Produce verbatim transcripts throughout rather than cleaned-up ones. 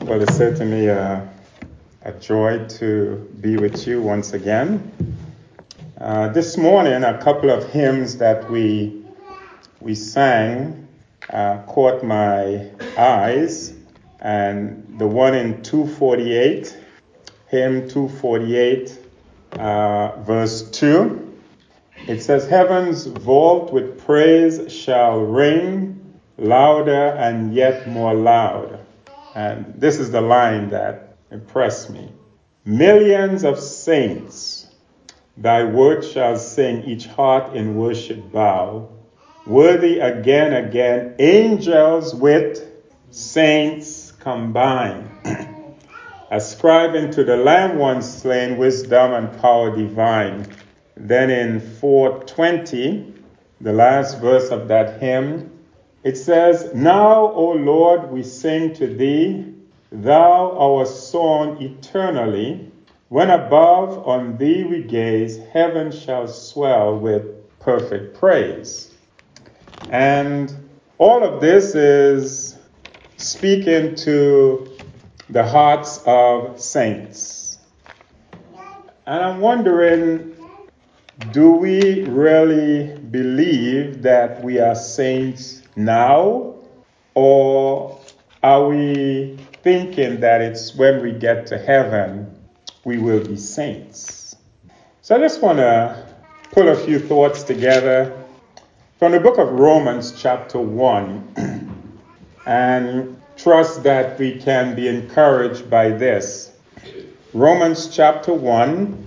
Well, it's certainly a, a joy to be with you once again. Uh, this morning, a couple of hymns that we we sang uh, caught my eyes, and the one in two forty-eight, hymn two forty-eight, uh, verse two, it says, "Heaven's vault with praise shall ring, louder and yet more loud." And this is the line that impressed me. "Millions of saints thy word shall sing, each heart in worship bow. Worthy again, again, angels with saints combine. Ascribing to the Lamb once slain wisdom and power divine." Then in four twenty, the last verse of that hymn, it says, "Now, O Lord, we sing to thee, thou our song eternally. When above on thee we gaze, heaven shall swell with perfect praise." And all of this is speaking to the hearts of saints. And I'm wondering, do we really believe that we are saints now? Or are we thinking that it's when we get to heaven we will be saints? So I just want to pull a few thoughts together from the book of Romans chapter one and trust that we can be encouraged by this. Romans chapter one.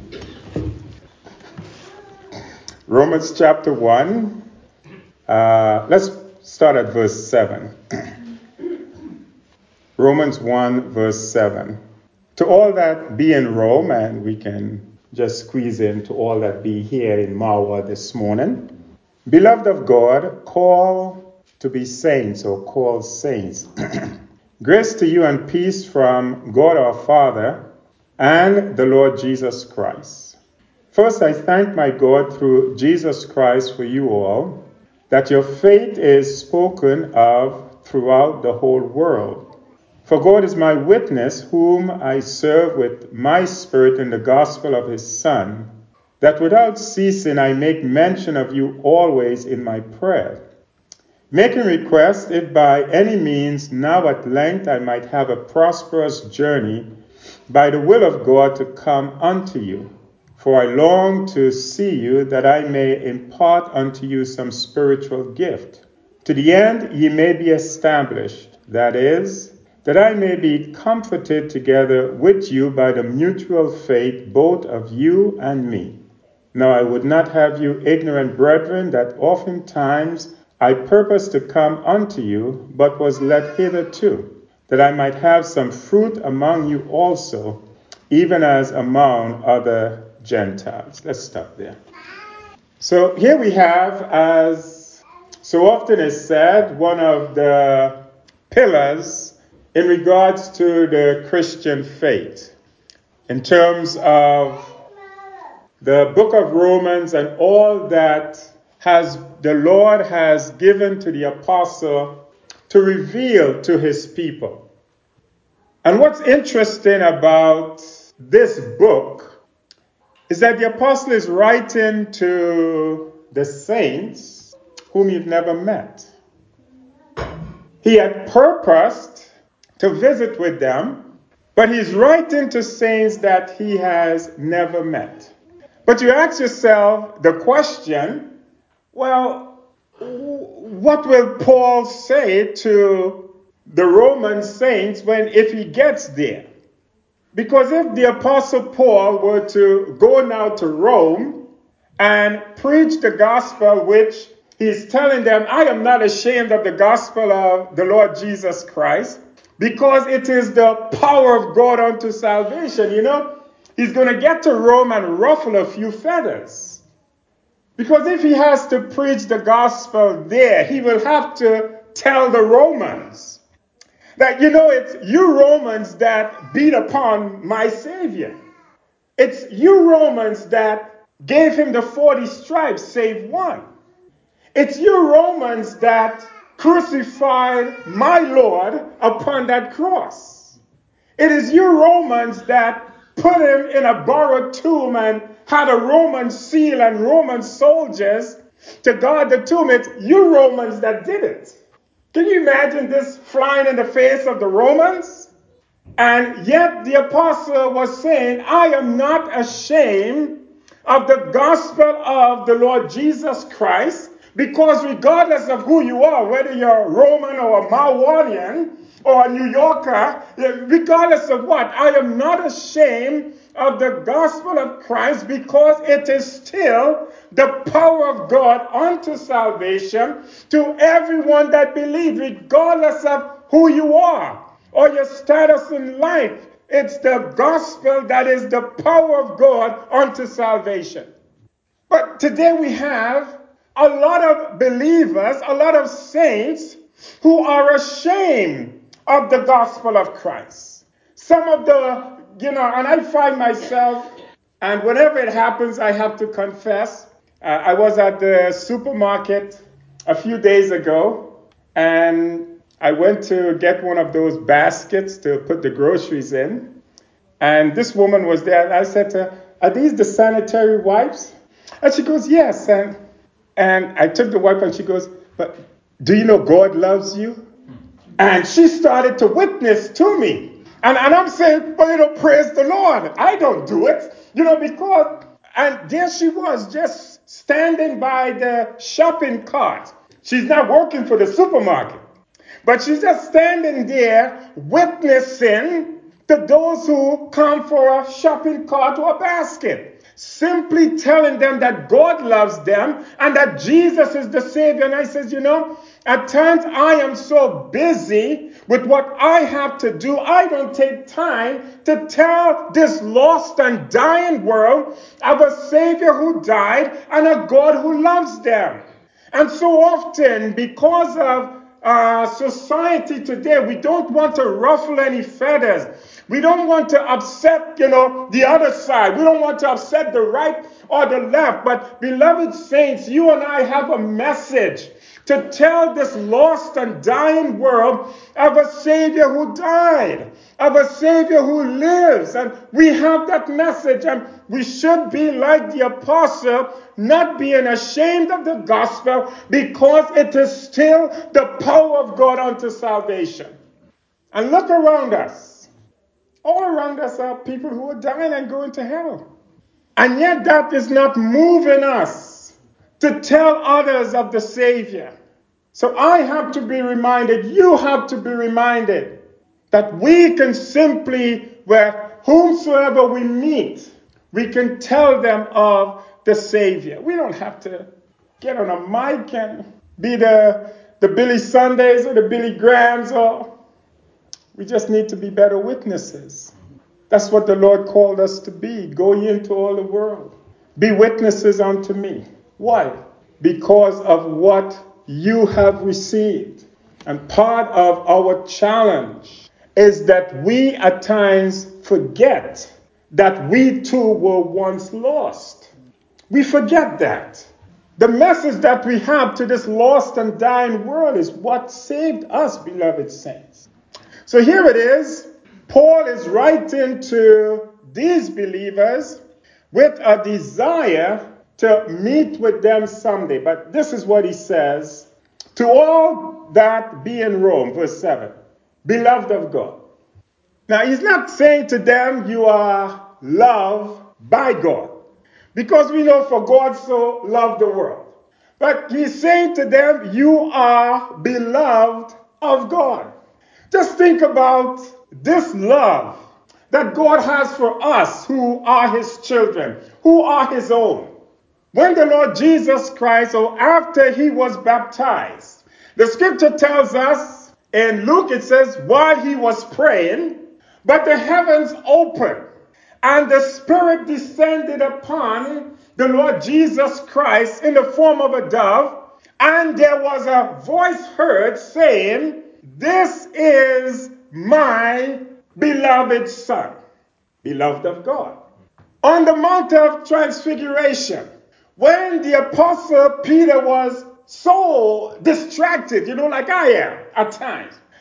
Romans chapter one. Uh, let's start at verse seven. Romans one, verse seven. "To all that be in Rome," and we can just squeeze in to all that be here in Mawa this morning. "Beloved of God, call to be saints," or called saints. "Grace to you and peace from God our Father and the Lord Jesus Christ. First, I thank my God through Jesus Christ for you all, that your faith is spoken of throughout the whole world. For God is my witness, whom I serve with my spirit in the gospel of his Son, that without ceasing I make mention of you always in my prayer, making request if by any means now at length I might have a prosperous journey by the will of God to come unto you. For I long to see you, that I may impart unto you some spiritual gift, to the end ye may be established, that is, that I may be comforted together with you by the mutual faith both of you and me. Now I would not have you ignorant, brethren, that oftentimes I purposed to come unto you, but was led hitherto, that I might have some fruit among you also, even as among other Gentiles." Let's stop there. So here we have, as so often is said, one of the pillars in regards to the Christian faith, in terms of the book of Romans and all that has the Lord has given to the apostle to reveal to his people. And what's interesting about this book is that the apostle is writing to the saints whom you've never met. He had purposed to visit with them, but he's writing to saints that he has never met. But you ask yourself the question, well, what will Paul say to the Roman saints when if he gets there? Because if the Apostle Paul were to go now to Rome and preach the gospel, which he's telling them, I am not ashamed of the gospel of the Lord Jesus Christ, because it is the power of God unto salvation, you know, he's going to get to Rome and ruffle a few feathers. Because if he has to preach the gospel there, he will have to tell the Romans that, you know, it's you Romans that beat upon my Savior. It's you Romans that gave him the forty stripes, save one. It's you Romans that crucified my Lord upon that cross. It is you Romans that put him in a borrowed tomb and had a Roman seal and Roman soldiers to guard the tomb. It's you Romans that did it. Can you imagine this flying in the face of the Romans? And yet the apostle was saying, I am not ashamed of the gospel of the Lord Jesus Christ, because regardless of who you are, whether you're a Roman or a Mawanian or a New Yorker, regardless of what, I am not ashamed of the gospel of Christ, because it is still the power of God unto salvation to everyone that believes, regardless of who you are or your status in life. It's the gospel that is the power of God unto salvation. But today we have a lot of believers, a lot of saints who are ashamed of the gospel of Christ. Some of the, you know, and I find myself, and whenever it happens, I have to confess. Uh, I was at the supermarket a few days ago, and I went to get one of those baskets to put the groceries in. And this woman was there, and I said to her, are these the sanitary wipes? And she goes, yes. And, and I took the wipe, and she goes, but do you know God loves you? And she started to witness to me. And, and I'm saying, well, you know, praise the Lord. I don't do it, you know, because, and there she was just standing by the shopping cart. She's not working for the supermarket, but she's just standing there witnessing to those who come for a shopping cart or a basket, simply telling them that God loves them and that Jesus is the Savior. And I says, you know, at times I am so busy with what I have to do, I don't take time to tell this lost and dying world of a Savior who died and a God who loves them. And so often, because of uh, society today, we don't want to ruffle any feathers. We don't want to upset, you know, the other side. We don't want to upset the right or the left. But beloved saints, you and I have a message to tell this lost and dying world of a Savior who died, of a Savior who lives. And we have that message, and we should be like the apostle, not being ashamed of the gospel, because it is still the power of God unto salvation. And look around us. All around us are people who are dying and going to hell. And yet that is not moving us to tell others of the Savior. So I have to be reminded, you have to be reminded, that we can simply, where whomsoever we meet, we can tell them of the Savior. We don't have to get on a mic and be the, the Billy Sundays or the Billy Grahams, or we just need to be better witnesses. That's what the Lord called us to be. Go ye into all the world. Be witnesses unto me. Why? Because of what you have received. And part of our challenge is that we at times forget that we too were once lost. We forget that. The message that we have to this lost and dying world is what saved us, beloved saints. So here it is. Paul is writing to these believers with a desire to meet with them someday. But this is what he says. To all that be in Rome, verse seven, beloved of God. Now, he's not saying to them you are loved by God, because we know for God so loved the world. But he's saying to them you are beloved of God. Just think about this love that God has for us who are his children, who are his own. When the Lord Jesus Christ, or after he was baptized, the scripture tells us in Luke, it says, while he was praying, but the heavens opened, and the Spirit descended upon the Lord Jesus Christ in the form of a dove, and there was a voice heard saying, this is my beloved Son, beloved of God. On the Mount of Transfiguration, when the Apostle Peter was so distracted, you know, like I am at times,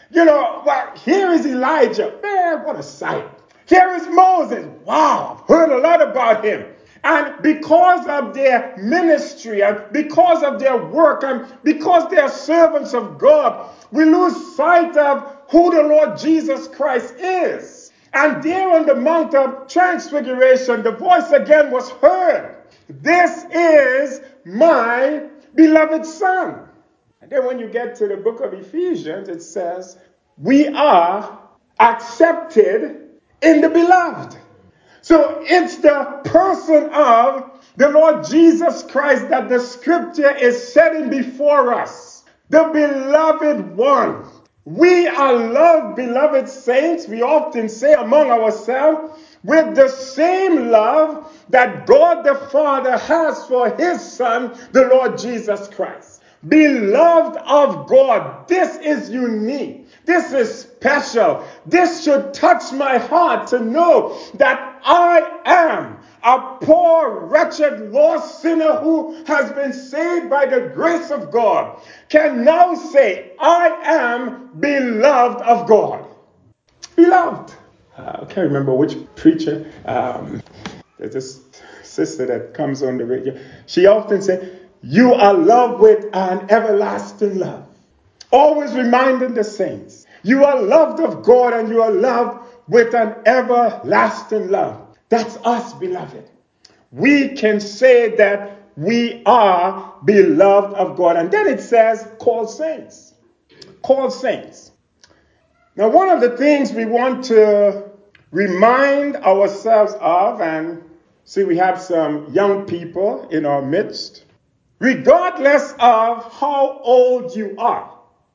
You know, well, here is Elijah. Man, what a sight. Here is Moses. Wow, I've heard a lot about him. And because of their ministry and because of their work and because they are servants of God, we lose sight of who the Lord Jesus Christ is. And there on the Mount of Transfiguration, the voice again was heard. This is my beloved Son. And then when you get to the book of Ephesians, it says, we are accepted in the beloved. So it's the person of the Lord Jesus Christ that the scripture is setting before us. The beloved one. We are loved, beloved saints, we often say among ourselves, with the same love that God the Father has for his Son, the Lord Jesus Christ. Beloved of God, this is unique. This is special. This should touch my heart to know that I am a poor, wretched, lost sinner who has been saved by the grace of God, can now say, I am beloved of God. Beloved. Uh, I can't remember which preacher. Um, there's this sister that comes on the radio. She often says, you are loved with an everlasting love. Always reminding the saints, you are loved of God and you are loved with an everlasting love. That's us, beloved. We can say that we are beloved of God. And then it says, called saints. Called saints. Now, one of the things we want to remind ourselves of, and see, we have some young people in our midst, regardless of how old you are,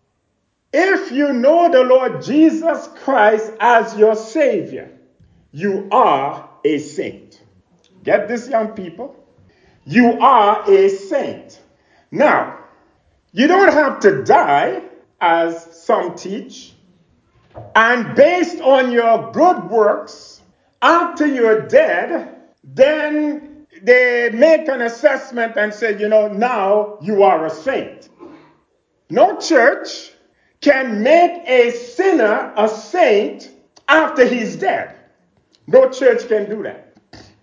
if you know the Lord Jesus Christ as your Savior, you are a saint. Get this, young people? You are a saint. Now, you don't have to die, as some teach, and based on your good works, after you're dead, then they make an assessment and say, you know, now you are a saint. No church can make a sinner a saint after he's dead. No church can do that.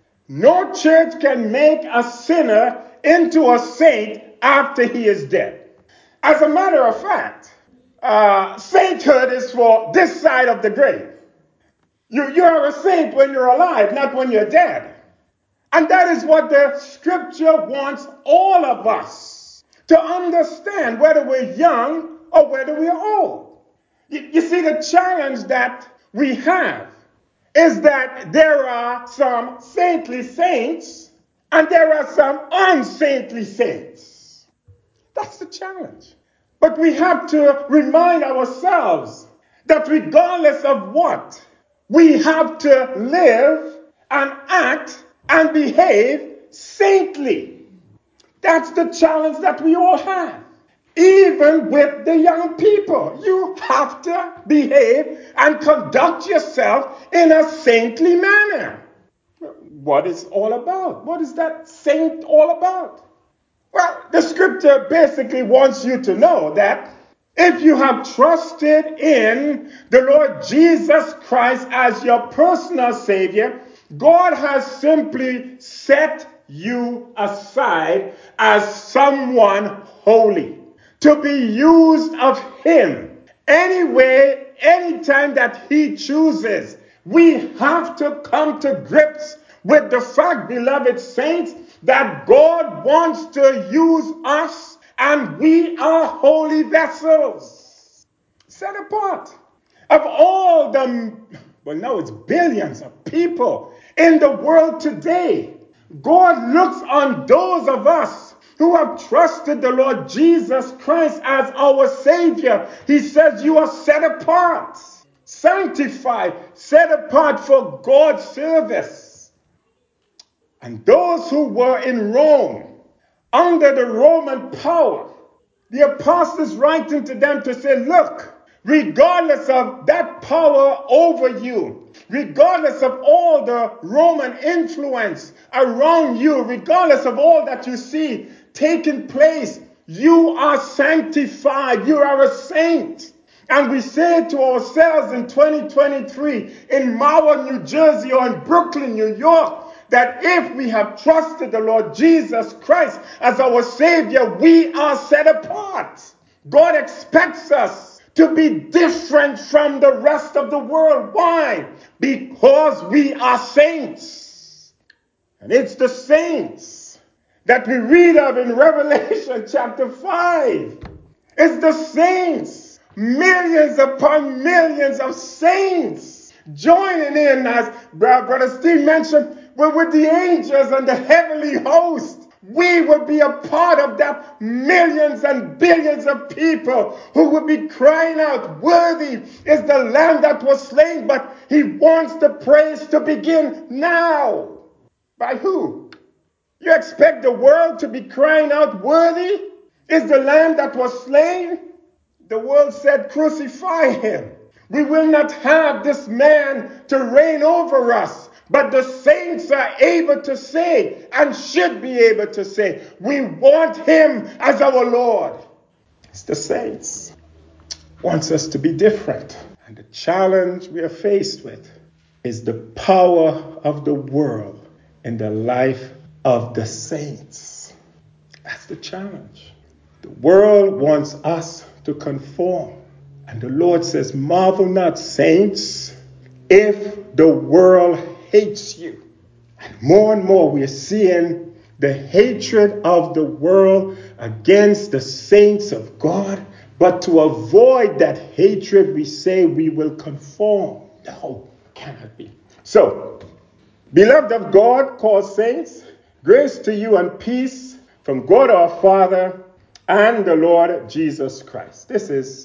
No church can make a sinner into a saint after he is dead. As a matter of fact, uh, sainthood is for this side of the grave. You, you are a saint when you're alive, not when you're dead. And that is what the scripture wants all of us to understand, whether we're young or whether we're old. You, you see, the challenge that we have is that there are some saintly saints and there are some unsaintly saints. That's the challenge. But we have to remind ourselves that regardless of what, we have to live and act and behave saintly. That's the challenge that we all have. Even with the young people, you have to behave and conduct yourself in a saintly manner. What is all about? What is that saint all about? Well, the scripture basically wants you to know that if you have trusted in the Lord Jesus Christ as your personal Savior, God has simply set you aside as someone holy, to be used of him anyway, anytime that he chooses. We have to come to grips with the fact, beloved saints, that God wants to use us and we are holy vessels, set apart. Of all the, well, no, it's billions of people in the world today, God looks on those of us who have trusted the Lord Jesus Christ as our Savior. He says you are set apart, sanctified, set apart for God's service. And those who were in Rome, under the Roman power, the apostles writing to them to say, look, regardless of that power over you, regardless of all the Roman influence around you, regardless of all that you see taking place, you are sanctified. You are a saint. And we say to ourselves in twenty twenty-three, in Mahwah, New Jersey, or in Brooklyn, New York, that if we have trusted the Lord Jesus Christ as our Savior, we are set apart. God expects us to be different from the rest of the world. Why? Because we are saints. And it's the saints that we read of in Revelation chapter five. It's the saints, millions upon millions of saints joining in, as Brother Steve mentioned, with the angels and the heavenly host. We will be a part of that millions and billions of people who will be crying out, worthy is the Lamb that was slain. But he wants the praise to begin now. By who? You expect the world to be crying out, worthy is the Lamb that was slain? The world said, crucify him. We will not have this man to reign over us. But the saints are able to say, and should be able to say, we want him as our Lord. It's the saints. Wants us to be different. And the challenge we are faced with is the power of the world in the life of the saints. That's the challenge. The world wants us to conform. And the Lord says, marvel not, saints, if the world hates you. And more and more we are seeing the hatred of the world against the saints of God. But to avoid that hatred, we say we will conform. No, cannot be. So, beloved of God, called saints, grace to you and peace from God our Father and the Lord Jesus Christ. This is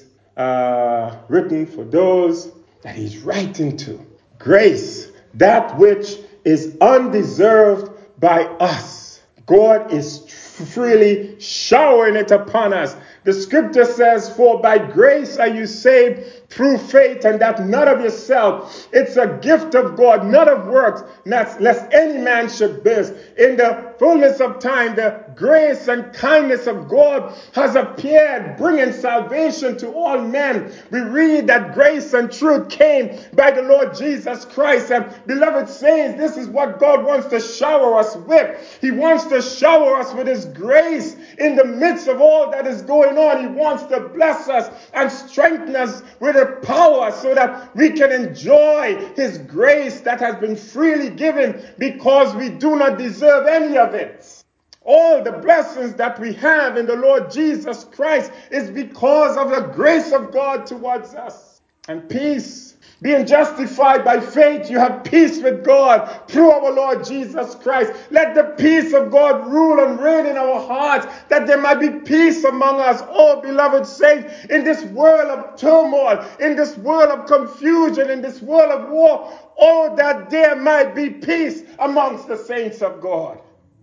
uh, written for those that he's writing to. Grace, that which is undeserved by us. God is freely showering it upon us. The scripture says, for by grace are you saved through faith, and that not of yourself. It's a gift of God, not of works, not lest any man should boast. In the fullness of time, the grace and kindness of God has appeared, bringing salvation to all men. We read that grace and truth came by the Lord Jesus Christ. And beloved saints, this is what God wants to shower us with. He wants to shower us with his grace in the midst of all that is going on. He wants to bless us and strengthen us with a power so that we can enjoy his grace that has been freely given, because we do not deserve any of it. All the blessings that we have in the Lord Jesus Christ is because of the grace of God towards us. And peace. Being justified by faith, you have peace with God through our Lord Jesus Christ. Let the peace of God rule and reign in our hearts, that there might be peace among us. Oh, beloved saints, in this world of turmoil, in this world of confusion, in this world of war, oh, that there might be peace amongst the saints of God.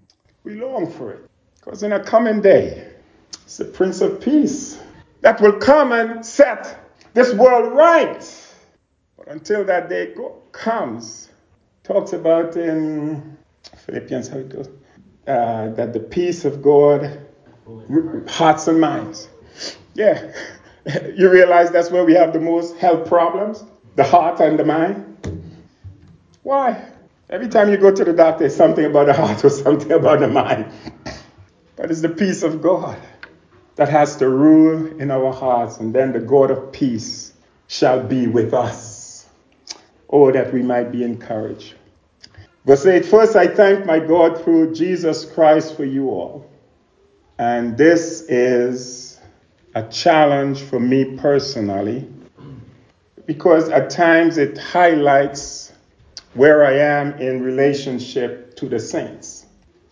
We long for it, because in a coming day, it's the Prince of Peace that will come and set this world right. But until that day go, comes, talks about in Philippians, how it goes, uh, that the peace of God, hearts and minds. Yeah, you realize that's where we have the most health problems, the heart and the mind. Why? Every time you go to the doctor, it's something about the heart or something about the mind. But it's the peace of God that has to rule in our hearts, and then the God of peace shall be with us. Oh, that we might be encouraged. Verse eight, first I thank my God through Jesus Christ for you all. And this is a challenge for me personally, because at times it highlights where I am in relationship to the saints.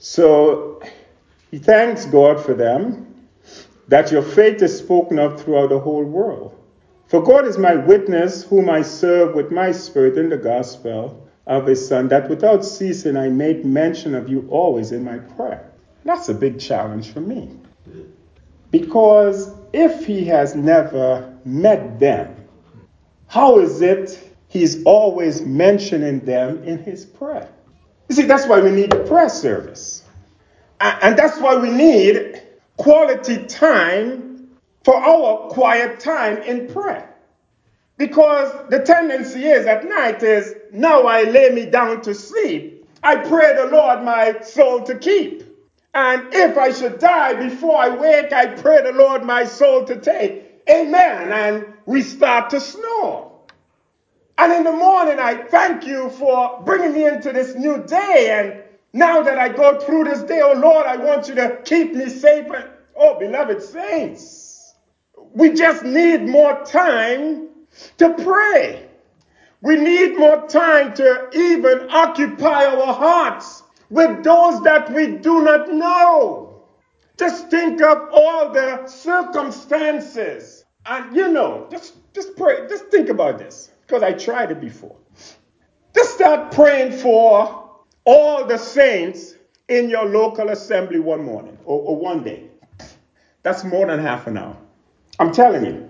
So he thanks God for them, that your faith is spoken of throughout the whole world. For God is my witness, whom I serve with my spirit in the gospel of his Son, that without ceasing I make mention of you always in my prayer. That's a big challenge for me. Because if he has never met them, how is it he's always mentioning them in his prayer? You see, that's why we need a prayer service. And that's why we need quality time for our quiet time in prayer. Because the tendency is at night is, now I lay me down to sleep. I pray the Lord my soul to keep. And if I should die before I wake, I pray the Lord my soul to take. Amen. And we start to snore. And in the morning, I thank you for bringing me into this new day. And now that I go through this day, oh Lord, I want you to keep me safe. And, oh, beloved saints, we just need more time to pray. We need more time to even occupy our hearts with those that we do not know. Just think of all the circumstances. And you know, just, just pray, just think about this, because I tried it before. Just start praying for all the saints in your local assembly one morning or, or one day. That's more than half an hour. I'm telling you.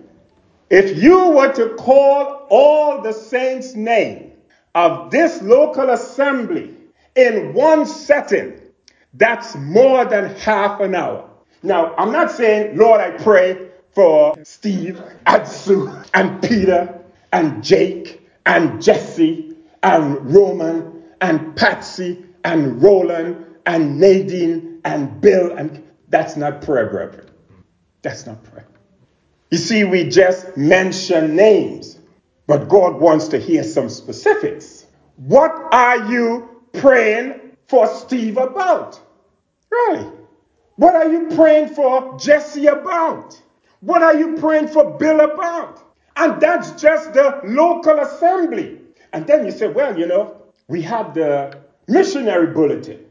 If you were to call all the saints' name of this local assembly in one setting, that's more than half an hour. Now, I'm not saying, Lord, I pray for Steve and Sue and Peter and Jake and Jesse and Roman and Patsy and Roland and Nadine and Bill. And that's not prayer, brethren. That's not prayer. You see, we just mention names, but God wants to hear some specifics. What are you praying for Steve about? Really? What are you praying for Jesse about? What are you praying for Bill about? And that's just the local assembly. And then you say, well, you know, we have the missionary bulletin.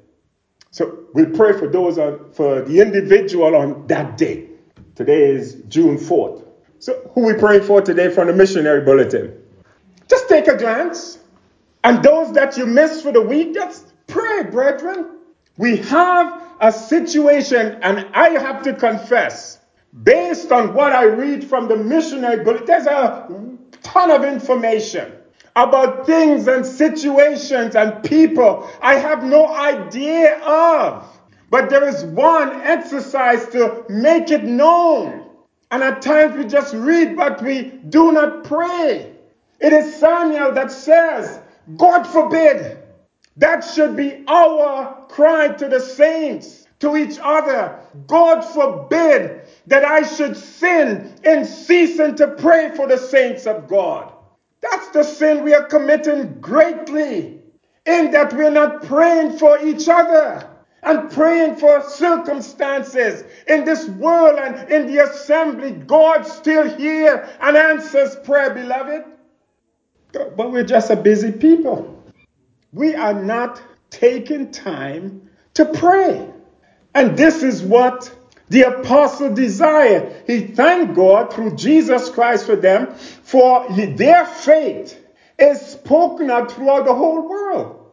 So we'll pray for those on, for the individual on that day. Today is June fourth. So who are we praying for today from the missionary bulletin? Just take a glance. And those that you missed for the week, just pray, brethren. We have a situation, and I have to confess, based on what I read from the missionary bulletin, there's a ton of information about things and situations and people I have no idea of. But there is one exercise to make it known. And at times we just read, but we do not pray. It is Samuel that says, God forbid, that should be our cry to the saints, to each other. God forbid that I should sin in ceasing to pray for the saints of God. That's the sin we are committing greatly, in that we're not praying for each other and praying for circumstances in this world and in the assembly. God still hears and answers prayer, beloved. But we're just a busy people. We are not taking time to pray. And this is what the apostle desired. He thanked God through Jesus Christ for them, for their faith is spoken of throughout the whole world.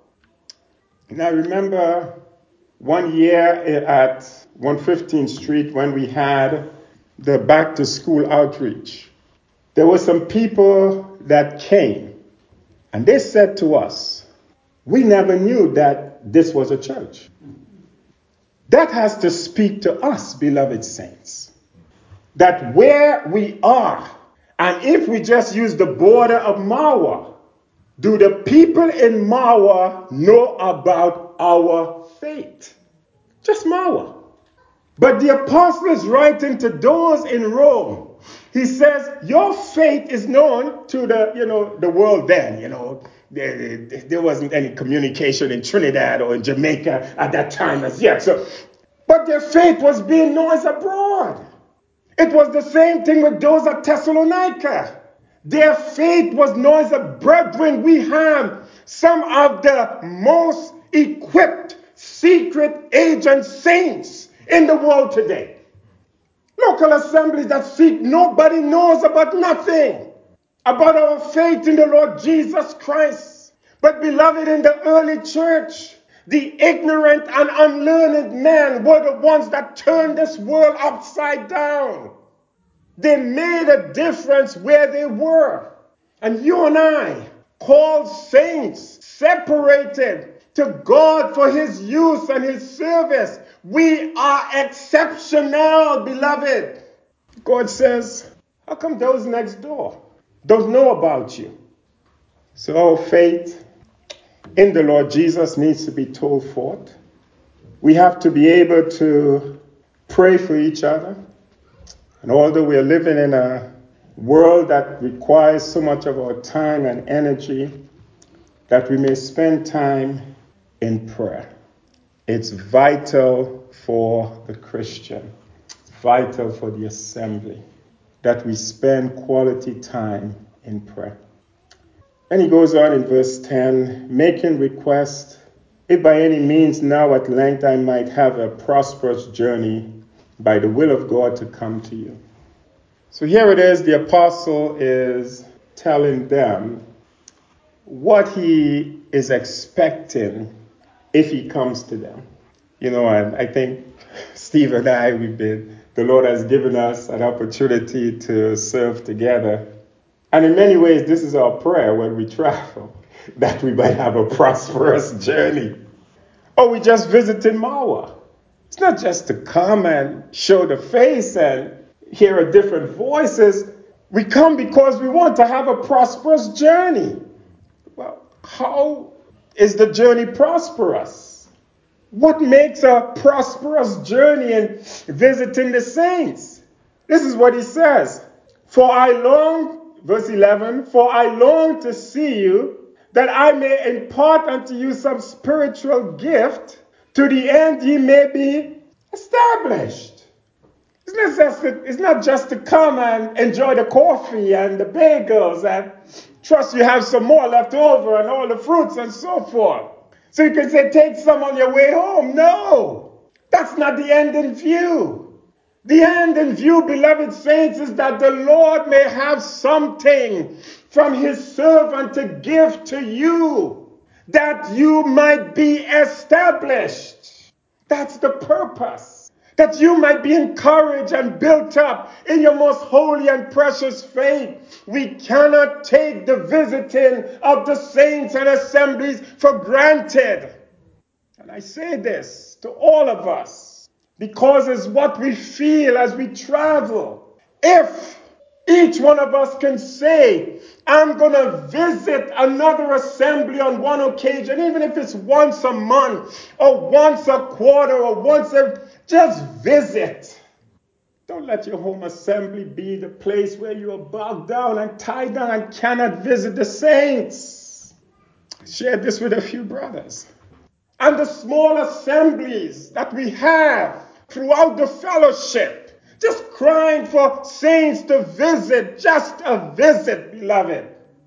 And I remember one year at one fifteenth Street when we had the back to school outreach. There were some people that came and they said to us, we never knew that this was a church. That has to speak to us, beloved saints, that where we are, and if we just use the border of Mawa, do the people in Mawa know about our faith? Just Mawa. But the apostle is writing to those in Rome. He says, your faith is known to the, you know, the world then, you know. There, there wasn't any communication in Trinidad or in Jamaica at that time as yet. So, but their faith was being known abroad. It was the same thing with those at Thessalonica. Their faith was known as a brethren. We have some of the most equipped secret agent saints in the world today. Local assemblies that seek, nobody knows about nothing. About our faith in the Lord Jesus Christ. But beloved, in the early church, the ignorant and unlearned men were the ones that turned this world upside down. They made a difference where they were. And you and I, called saints, separated to God for his use and his service, we are exceptional, beloved. God says, how come those next door? don't know about you. So faith in the Lord Jesus needs to be told forth. We have to be able to pray for each other. And although we are living in a world that requires so much of our time and energy, that we may spend time in prayer. It's vital for the Christian, vital for the assembly, that we spend quality time in prayer. And he goes on in verse ten, making request, if by any means now at length I might have a prosperous journey by the will of God to come to you. So here it is, the apostle is telling them what he is expecting if he comes to them. You know, and I think Steve and I, we've been, the Lord has given us an opportunity to serve together. And in many ways, this is our prayer when we travel, that we might have a prosperous journey. Oh, we just visited Mawa. It's not just to come and show the face and hear different voices. We come because we want to have a prosperous journey. Well, how is the journey prosperous? What makes a prosperous journey in visiting the saints? This is what he says. For I long, verse eleven, for I long to see you, that I may impart unto you some spiritual gift, to the end ye may be established. It's not just to, it's not just to come and enjoy the coffee and the bagels and trust you have some more left over and all the fruits and so forth. So you can say, take some on your way home. No, that's not the end in view. The end in view, beloved saints, is that the Lord may have something from his servant to give to you, that you might be established. That's the purpose. That you might be encouraged and built up in your most holy and precious faith. We cannot take the visiting of the saints and assemblies for granted. And I say this to all of us because it's what we feel as we travel. If each one of us can say, I'm going to visit another assembly on one occasion, even if it's once a month or once a quarter or once a... Just visit. Don't let your home assembly be the place where you are bogged down and tied down and cannot visit the saints. I shared this with a few brothers. And the small assemblies that we have throughout the fellowship, just crying for saints to visit, just a visit, beloved.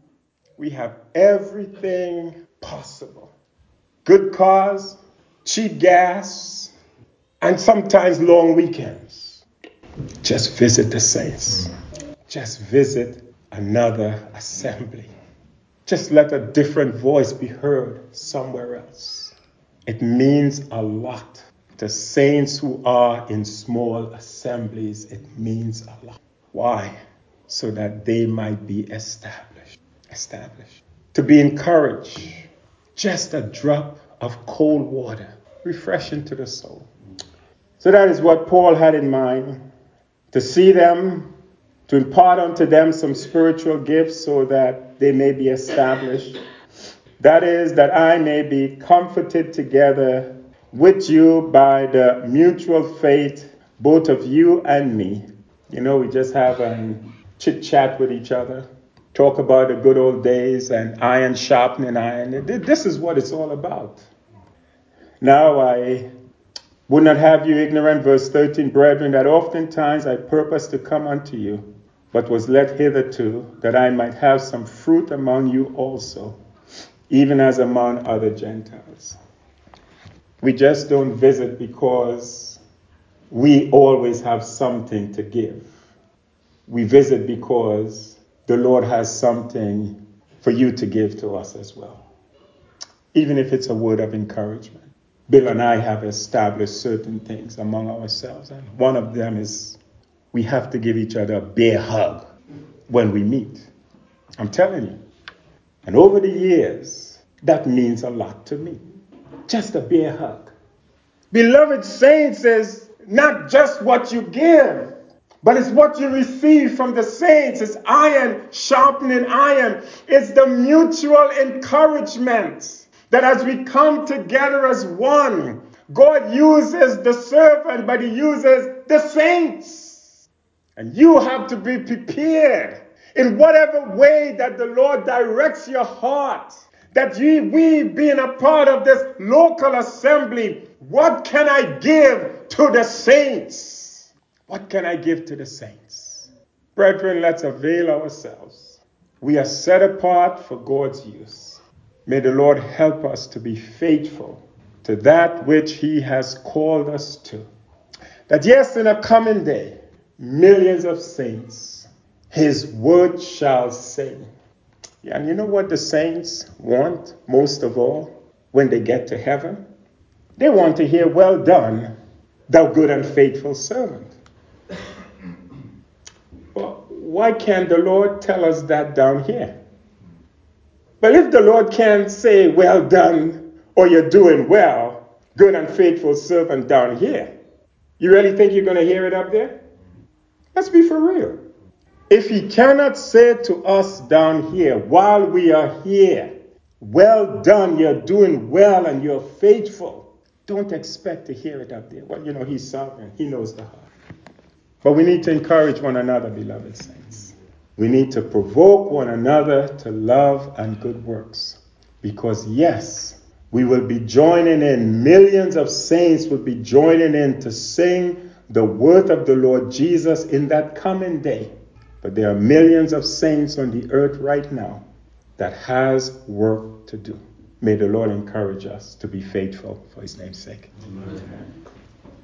We have everything possible. Good cars, cheap gas, and sometimes long weekends. Just visit the saints. Just visit another assembly. Just let a different voice be heard somewhere else. It means a lot. The saints who are in small assemblies, it means a lot. Why? So that they might be established. Established. To be encouraged. Just a drop of cold water. Refreshing to the soul. So that is what Paul had in mind, to see them, to impart unto them some spiritual gifts so that they may be established. That is, that I may be comforted together with you by the mutual faith, both of you and me. You know, we just have a chit chat with each other, talk about the good old days and iron sharpening iron. This is what it's all about. Now I would not have you ignorant, verse thirteen, brethren, that oftentimes I purpose to come unto you, but was led hitherto, that I might have some fruit among you also, even as among other Gentiles. We just don't visit because we always have something to give. We visit because the Lord has something for you to give to us as well, even if it's a word of encouragement. Bill and I have established certain things among ourselves, and one of them is we have to give each other a bear hug when we meet. I'm telling you. And over the years, that means a lot to me. Just a bear hug. Beloved saints is not just what you give, But it's what you receive from the saints. It's iron sharpening iron. It's the mutual encouragement that as we come together as one, God uses the servant, but he uses the saints. And you have to be prepared in whatever way that the Lord directs your heart. That you, we being a part of this local assembly, what can I give to the saints? What can I give to the saints? Brethren, let's avail ourselves. We are set apart for God's use. May the Lord help us to be faithful to that which he has called us to. That yes, in a coming day, millions of saints, his word shall say. Yeah, and you know what the saints want most of all when they get to heaven? They want to hear, well done, thou good and faithful servant. Well, why can't the Lord tell us that down here? But if the Lord can't say, well done, or you're doing well, good and faithful servant down here, you really think you're going to hear it up there? Let's be for real. If he cannot say to us down here, while we are here, well done, you're doing well and you're faithful, don't expect to hear it up there. Well, you know, he's sovereign. He knows the heart. But we need to encourage one another, beloved saints. We need to provoke one another to love and good works. Because yes, we will be joining in, millions of saints will be joining in to sing the worth of the Lord Jesus in that coming day. But there are millions of saints on the earth right now that has work to do. May the Lord encourage us to be faithful for his name's sake. Amen.